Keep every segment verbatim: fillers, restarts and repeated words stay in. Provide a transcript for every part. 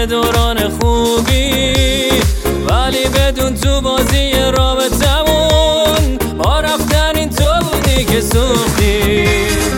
دوران خوبی، ولی بدون تو بازی رابطمون ما رفتن این تو بودی که سوختی.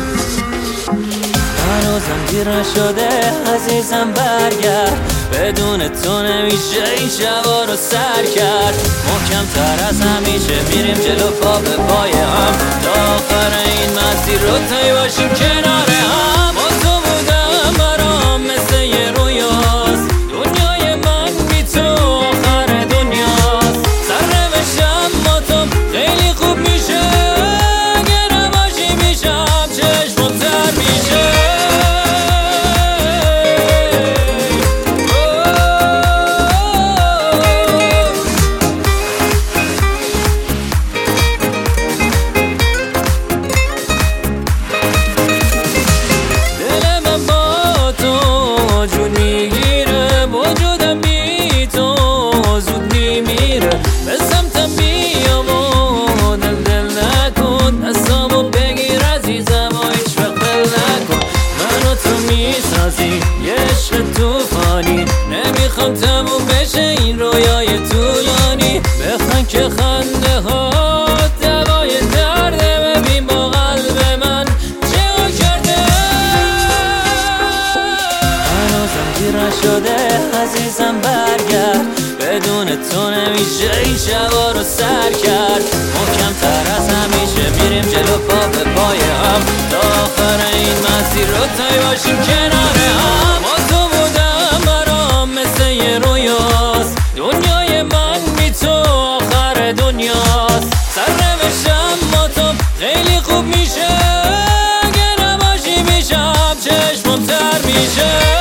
هنوزم دیر نشده عزیزم برگرد، بدون تو نمیشه این شبا رو سر کرد. محکم تر از همیشه میریم جلو پا به پای هم، تا آخر این مسیر رو طی باشیم کنار هم. با تو بودم برام مثل یه رویاست، دنیای من بی تو آخر دنیاست. سرنوشتم با تو خیلی خوب میشه، اگه نباشی میشم چشمم تر میشه. یه عشق توفانی نمیخوام تموم بشه این رویای طولانی. بخند که خنده ها دوای درده، ببین با قلب من چه کرده. هنوزم دیر نشده عزیزم برگرد، بدون تو نمیشه این شبا رو سر کرد. محکم تر از همیشه میریم جلو پا به پای هم، تا آخر این مسیر رو طی باشیم کنار هم. با تو بودم برام مثل یه رویاست، دنیای من بی تو آخر دنیاست. سرنوشتم با تو خیلی خوب میشه، اگه نباشی میشم چشمم تر میشه.